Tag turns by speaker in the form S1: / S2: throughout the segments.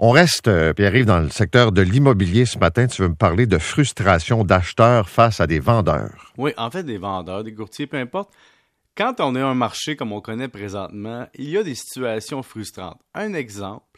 S1: On reste, Pierre-Yves, dans le secteur de l'immobilier ce matin. Tu veux me parler de frustration d'acheteurs face à des vendeurs.
S2: Oui, en fait, des vendeurs, des courtiers, peu importe. Quand on est un marché comme on connaît présentement, il y a des situations frustrantes. Un exemple,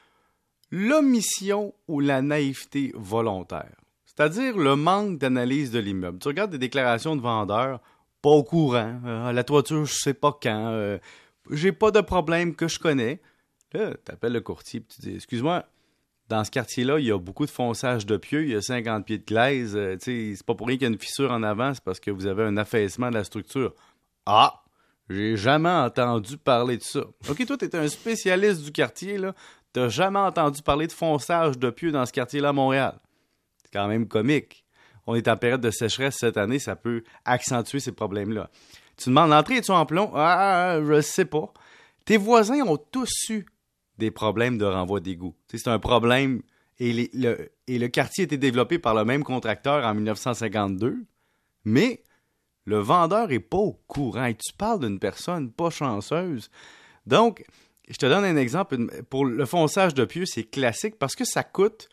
S2: l'omission ou la naïveté volontaire. C'est-à-dire le manque d'analyse de l'immeuble. Tu regardes des déclarations de vendeurs, pas au courant, la toiture, je sais pas quand, j'ai pas de problème que je connais. Là, tu appelles le courtier et tu dis, excuse-moi, dans ce quartier-là, il y a beaucoup de fonçage de pieux, il y a 50 pieds de glaise, c'est pas pour rien qu'il y a une fissure en avant, c'est parce que vous avez un affaissement de la structure. Ah, j'ai jamais entendu parler de ça. OK, toi, t'es un spécialiste du quartier, là, t'as jamais entendu parler de fonçage de pieux dans ce quartier-là à Montréal. C'est quand même comique. On est en période de sécheresse cette année, ça peut accentuer ces problèmes-là. Tu demandes l'entrée, es-tu en plomb? Ah, je sais pas. Tes voisins ont tous eu des problèmes de renvoi d'égout. C'est un problème, et le quartier a été développé par le même contracteur en 1952, mais le vendeur n'est pas au courant. Et tu parles d'une personne pas chanceuse. Donc, je te donne un exemple. Pour le fonçage de pieux, c'est classique parce que ça coûte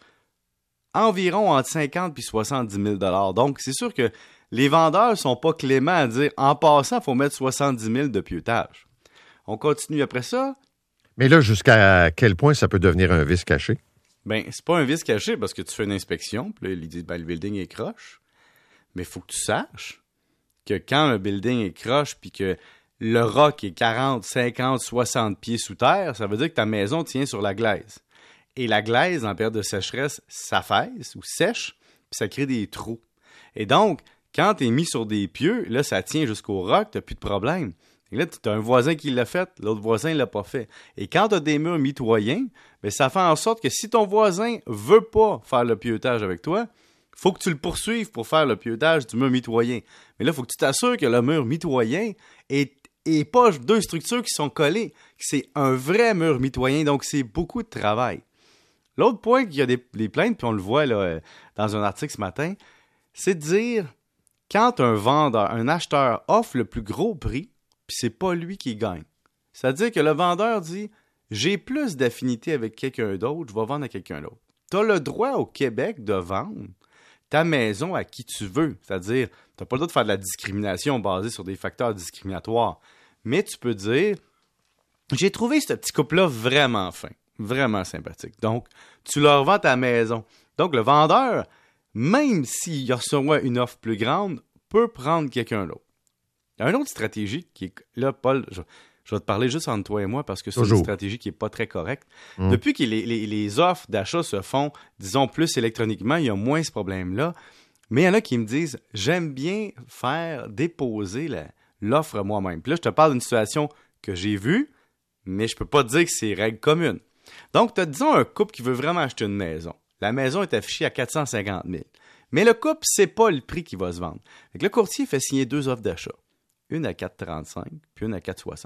S2: environ entre 50 et 70 000 $. Donc, c'est sûr que les vendeurs sont pas cléments à dire, en passant, il faut mettre 70 000 de pieutage. On continue après ça.
S1: Mais là, jusqu'à quel point ça peut devenir un vice caché?
S2: Ben, c'est pas un vice caché parce que tu fais une inspection, puis là, ils disent, ben, le building est croche. Mais il faut que tu saches que quand le building est croche, puis que le roc est 40, 50, 60 pieds sous terre, ça veut dire que ta maison tient sur la glaise. Et la glaise, en période de sécheresse, s'affaisse ou sèche, puis ça crée des trous. Et donc, quand tu es mis sur des pieux, là, ça tient jusqu'au roc, tu n'as plus de problème. Et là, tu as un voisin qui l'a fait, l'autre voisin ne l'a pas fait. Et quand tu as des murs mitoyens, bien, ça fait en sorte que si ton voisin veut pas faire le pieutage avec toi, il faut que tu le poursuives pour faire le pieutage du mur mitoyen. Mais là, il faut que tu t'assures que le mur mitoyen est pas deux structures qui sont collées, que c'est un vrai mur mitoyen, donc c'est beaucoup de travail. L'autre point qu'il y a des plaintes, puis on le voit là, dans un article ce matin, c'est de dire, quand un vendeur, un acheteur offre le plus gros prix, puis c'est pas lui qui gagne. C'est-à-dire que le vendeur dit, j'ai plus d'affinité avec quelqu'un d'autre, je vais vendre à quelqu'un d'autre. Tu as le droit au Québec de vendre ta maison à qui tu veux. C'est-à-dire, tu n'as pas le droit de faire de la discrimination basée sur des facteurs discriminatoires. Mais tu peux dire, j'ai trouvé ce petit couple-là vraiment fin, vraiment sympathique. Donc, tu leur vends ta maison. Donc, le vendeur, même s'il reçoit une offre plus grande, peut prendre quelqu'un d'autre. Il y a une autre stratégie qui est... Là, Paul, je vais te parler juste entre toi et moi parce que c'est une stratégie qui n'est pas très correcte. Depuis que les offres d'achat se font, disons, plus électroniquement, il y a moins ce problème-là. Mais il y en a qui me disent, j'aime bien faire déposer l'offre moi-même. Puis là, je te parle d'une situation que j'ai vue, mais je peux pas te dire que c'est règle commune. Donc, tu as, disons, un couple qui veut vraiment acheter une maison. La maison est affichée à 450 000. Mais le couple, c'est pas le prix qui va se vendre. Fait que le courtier fait signer 2 offres d'achat. Une à 4,35 puis une à 4,60.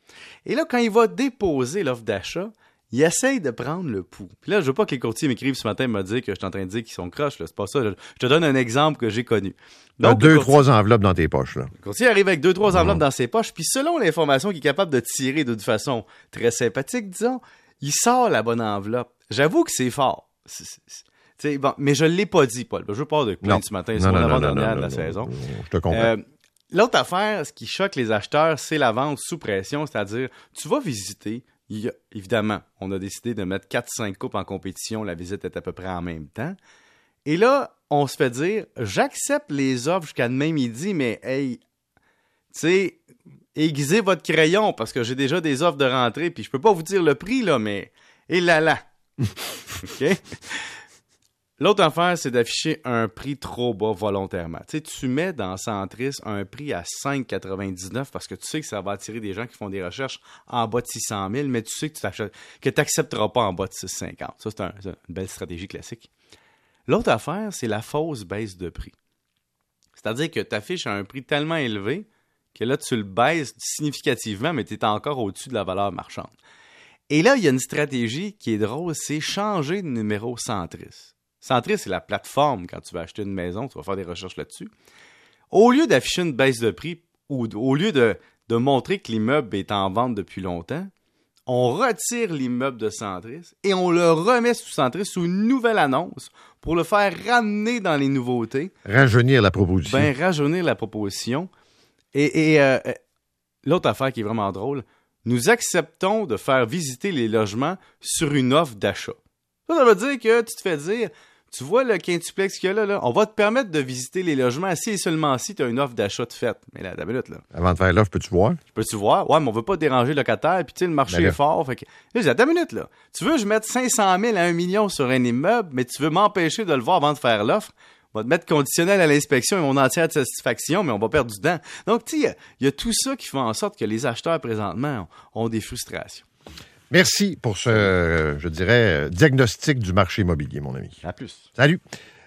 S2: Et là, quand il va déposer l'offre d'achat, il essaye de prendre le pouls. Puis là, je veux pas que les courtiers m'écrivent ce matin et me disent que je suis en train de dire qu'ils sont croches. Là. C'est pas ça. Je te donne un exemple que j'ai connu.
S1: Donc, 2-3 enveloppes dans tes poches. Là.
S2: Le courtier arrive avec 2-3 enveloppes dans ses poches, puis selon l'information qu'il est capable de tirer d'une façon très sympathique, disons, il sort la bonne enveloppe. J'avoue que c'est fort. Bon, mais je ne l'ai pas dit, Paul. Je veux pas de plainte ce matin. C'est mon avant-dernière de la saison.
S1: Je te comprends.
S2: L'autre affaire, ce qui choque les acheteurs, c'est la vente sous pression, c'est-à-dire, tu vas visiter, évidemment, on a décidé de mettre 4-5 couples en compétition, la visite est à peu près en même temps, et là, on se fait dire, j'accepte les offres jusqu'à demain midi, mais hey, tu sais, aiguisez votre crayon, parce que j'ai déjà des offres de rentrée, puis je peux pas vous dire le prix, là, mais, et là. OK? L'autre affaire, c'est d'afficher un prix trop bas volontairement. Tu sais, tu mets dans Centris un prix à 5,99 parce que tu sais que ça va attirer des gens qui font des recherches en bas de 600 000, mais tu sais que tu n'accepteras pas en bas de 650. Ça, c'est une belle stratégie classique. L'autre affaire, c'est la fausse baisse de prix. C'est-à-dire que tu affiches un prix tellement élevé que là, tu le baisses significativement, mais tu es encore au-dessus de la valeur marchande. Et là, il y a une stratégie qui est drôle, c'est changer de numéro Centris. Centris, c'est la plateforme quand tu vas acheter une maison, tu vas faire des recherches là-dessus. Au lieu d'afficher une baisse de prix ou au lieu de montrer que l'immeuble est en vente depuis longtemps, on retire l'immeuble de Centris et on le remet sous Centris sous une nouvelle annonce pour le faire ramener dans les nouveautés.
S1: Rajeunir la proposition.
S2: Rajeunir la proposition. Et l'autre affaire qui est vraiment drôle, nous acceptons de faire visiter les logements sur une offre d'achat. Ça veut dire que tu te fais dire, tu vois le quintuplex qu'il y a là, on va te permettre de visiter les logements si et seulement si tu as une offre d'achat de fait. Mais là, la minute, là.
S1: Avant de faire l'offre, peux-tu voir?
S2: Peux-tu voir? Ouais, mais on veut pas déranger le locataire, puis tu sais, le marché est fort. Fait que, là, j'ai dit, attends une minute, là. Tu veux que je mette 500 000 à 1 million sur un immeuble, mais tu veux m'empêcher de le voir avant de faire l'offre? On va te mettre conditionnel à l'inspection et mon entière satisfaction, mais on va perdre du temps. Donc, tu sais, il y a tout ça qui fait en sorte que les acheteurs, présentement, ont des frustrations.
S1: Merci pour ce, je dirais, diagnostic du marché immobilier, mon ami.
S2: À plus.
S1: Salut.